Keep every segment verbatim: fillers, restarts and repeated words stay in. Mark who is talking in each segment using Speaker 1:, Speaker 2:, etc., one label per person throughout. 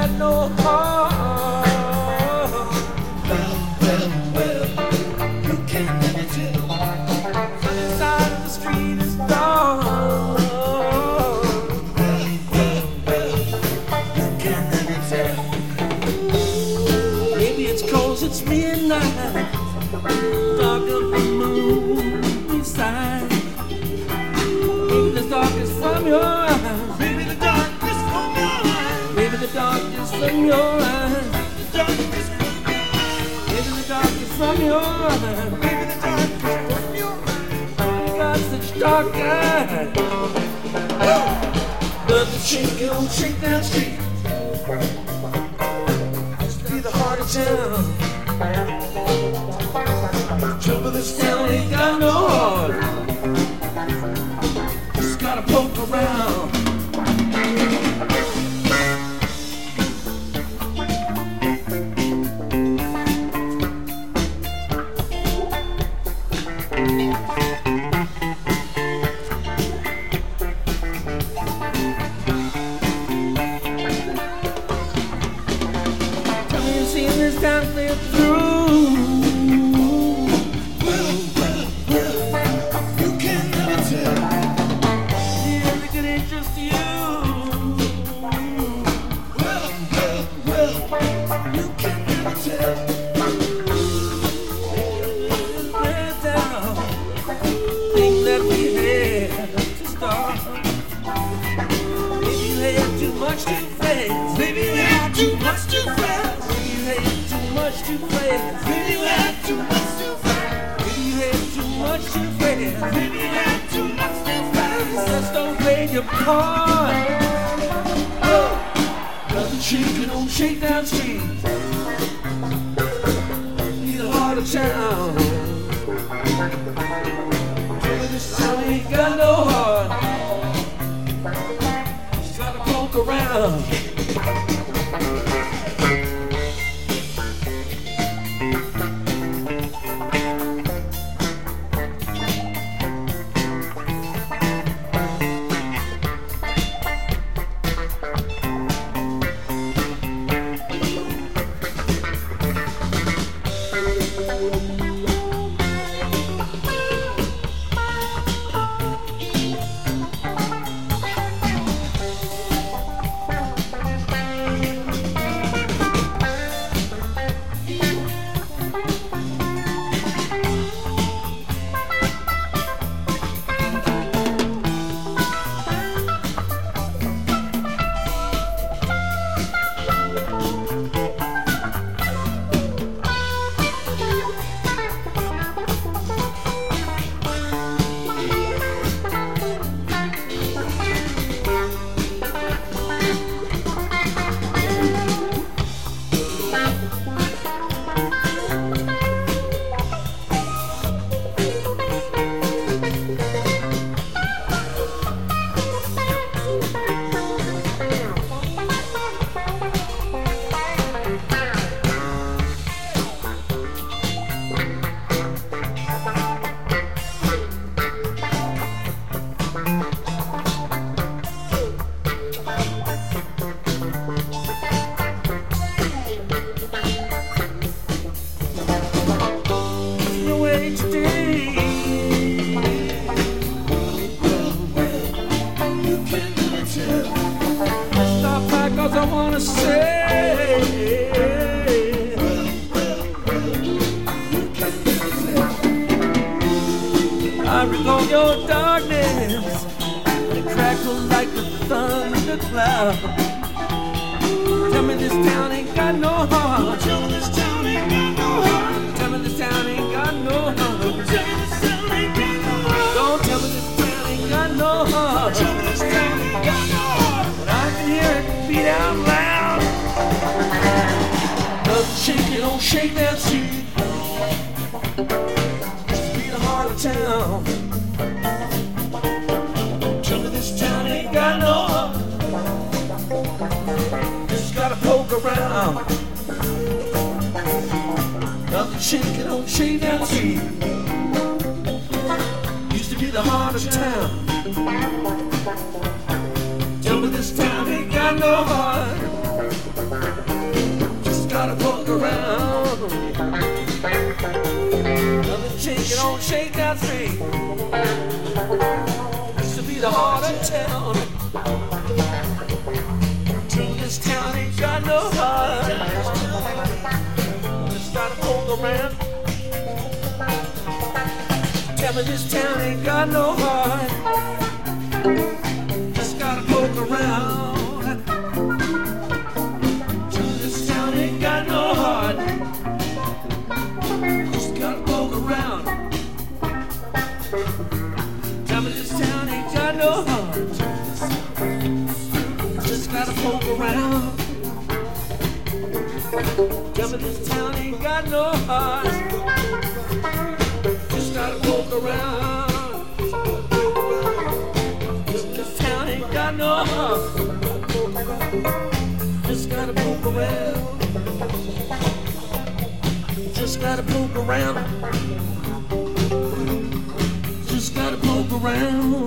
Speaker 1: got no heart.
Speaker 2: Well, well, well, you can never tell.
Speaker 1: Sunny side of the street is dark.
Speaker 2: Well, well, well, you can never tell.
Speaker 1: Maybe it's 'cause it's midnight, dark of the moon side. Maybe the darkness from your eyes.
Speaker 2: Maybe the darkness from your eyes.
Speaker 1: Maybe the darkness from your eyes.
Speaker 2: The darkness from your eyes.
Speaker 1: Maybe the darkness from your eyes.
Speaker 2: Maybe the darkness from your eyes.
Speaker 1: You got such dark eyes. Does the shake on Shakedown Street used to be the heart of town? Trouble this town ain't got no heart. Just gotta poke around. Tell me you seen this town clear through.
Speaker 2: Well, well, well, you can never tell.
Speaker 1: Yeah, look at it, just you.
Speaker 2: Well, well, well, you can never tell.
Speaker 1: Lay down. Thing that we had to start. Maybe you had too much too fast.
Speaker 2: Maybe you had too much too fast.
Speaker 1: Maybe you had too much too fast.
Speaker 2: Maybe you had too much too fast.
Speaker 1: Maybe you had too much too fast.
Speaker 2: Maybe you had too much too fast.
Speaker 1: Just don't play your part. Doesn't shake it on Shakedown Street. Need a heart of town. Trouble this town ain't got no heart. Just gotta poke around. Your way today.
Speaker 2: You can never tell.
Speaker 1: Stop by 'cause I wanna say
Speaker 2: Well, well, well, you can never tell.
Speaker 1: I recall your darkness. It crackled like the thunder cloud. Tell me this town ain't got no heart.
Speaker 2: Tell me this town ain't got no heart.
Speaker 1: Tell me this town ain't got no heart.
Speaker 2: Tell me this town ain't got no heart.
Speaker 1: Don't tell me this town ain't got no heart.
Speaker 2: Tell me this town ain't got no heart.
Speaker 1: But I can hear it beat out loud. Doesn't shake it on Shakedown Street. Just be the heart of town. Tell me this town ain't got no heart. Just gotta poke around. Nothing shaking on Shakedown Street. Used to be the heart of town. Tell me this town ain't got no heart. Get on Shakedown Street. Used to be the heart of town. Till this town ain't got no heart. Just gotta poke around. Tell me this town ain't got no heart. Just gotta poke around. Till this town ain't got no heart. Just gotta poke around. Tell me this town ain't got no heart. Just gotta poke around. Tell me this town ain't got no heart. Just gotta poke around. This town ain't got no heart. Just gotta poke around. Just gotta poke around. Just gotta poke around.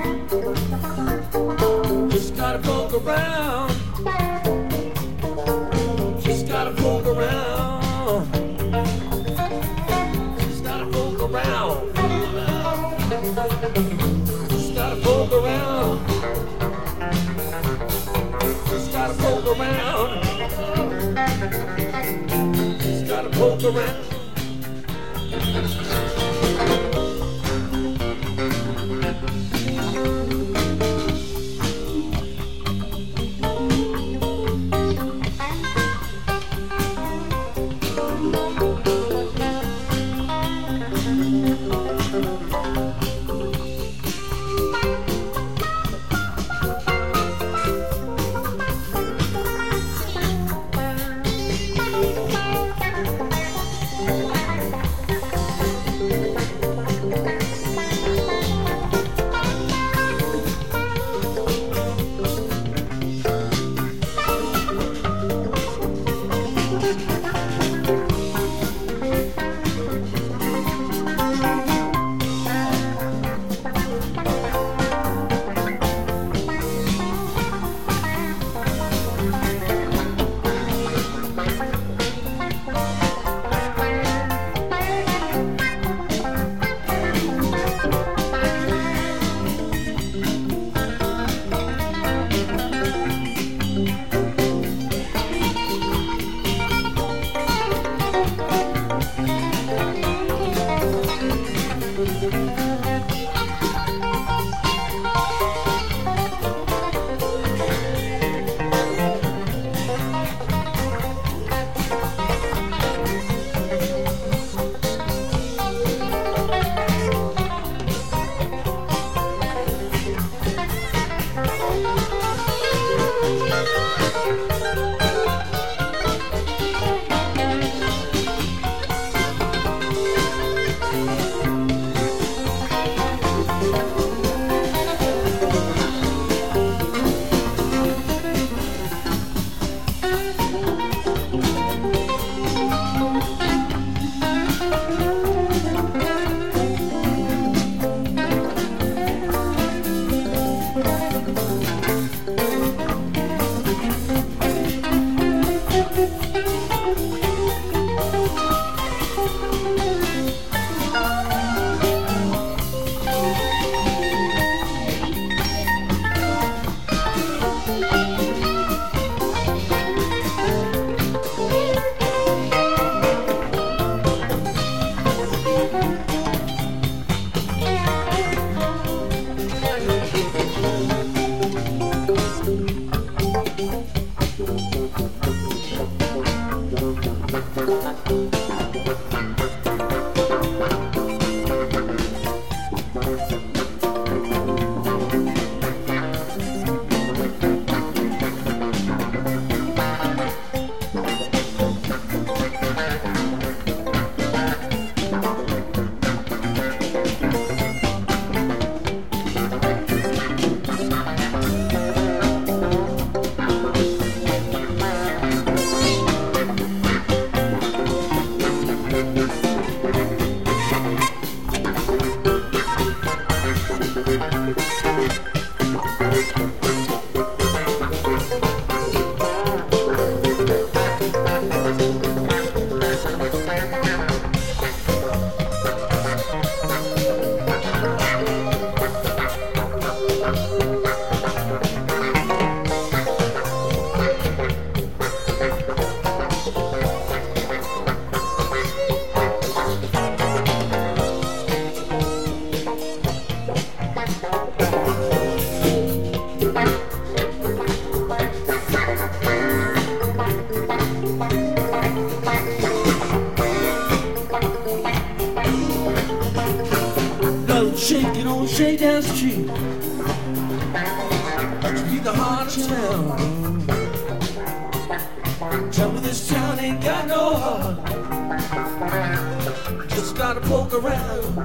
Speaker 1: Just gotta poke around. Just gotta poke around. Just gotta poke around. Just gotta poke around. Just gotta poke around. Just gotta poke around. Shakedown Street to be the heart of town. Tell me this town ain't got no heart, just gotta poke around.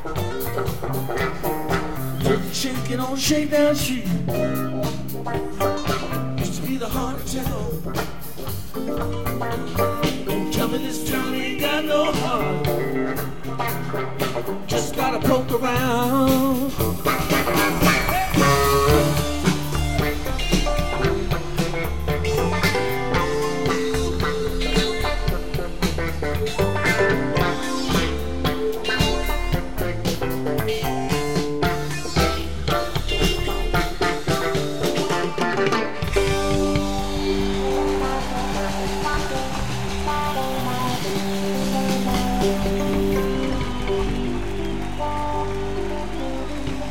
Speaker 1: Shaking on Shakedown Street used to be the heart of town. Don't tell me this town ain't got no heart, just gotta poke around.